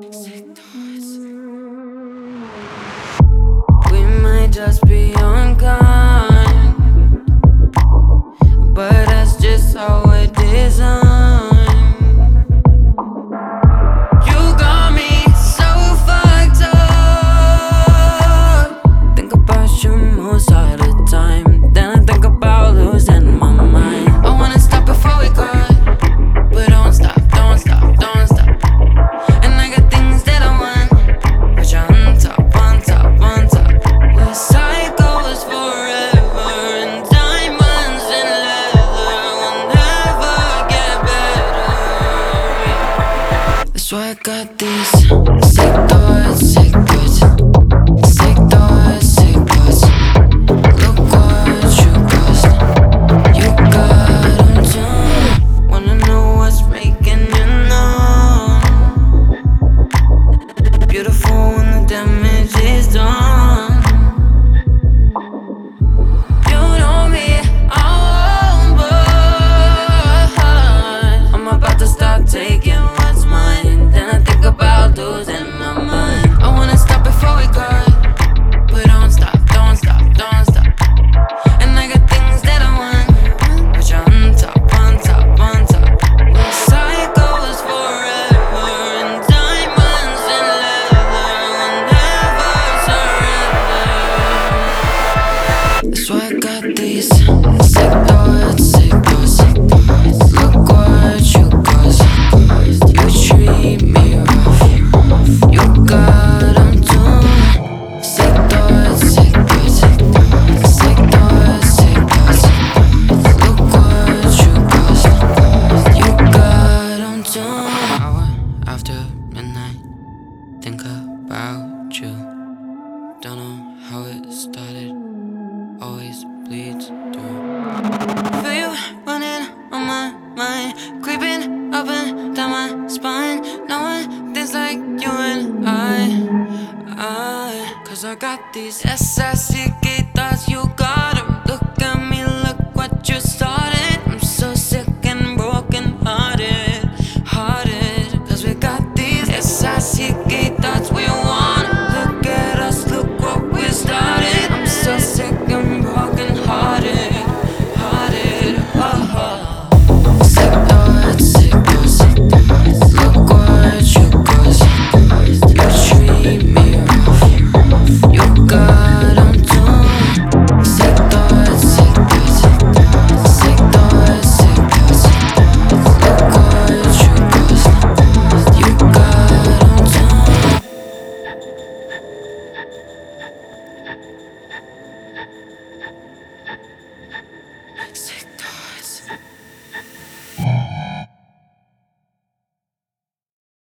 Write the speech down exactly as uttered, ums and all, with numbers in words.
We might just be unkind, but that's just how we're designed. You got me so fucked up. Think about you most all the time, then I think about losing my mind. I wanna stop before we cut, but don't stop, don't stop, don't stop. And I got things that I want, but you're on top, on top, on top. We're cycles forever, and diamonds and leather will never get better. That's why I got these sick thoughts, sick thoughts, sick thoughts, sick thoughts. Look what you caused. You got 'em too. Wanna know what's making you numb? Beautiful when the damage is done. You know me, I'm but I'm about to start taking what's mine, then I think about losing my mind. I wanna stop before we cut, but don't stop, don't stop, don't stop. And I got things that I want, but you're on top, on top, on top. We're cycles forever, and diamonds and leather will never surrender. That's why I got these sick thoughts, sick thoughts. Look what you caused. You treat me rough. You got 'em too. Sick thoughts, sick thoughts. Sick thoughts, sick thoughts. Look what you caused. You got 'em too. Hour after midnight, think about you. Don't know how it started, always bleeds through. Feel you running on my mind, creeping up and down my spine. Knowing things like you and I, I, cause I got these S I C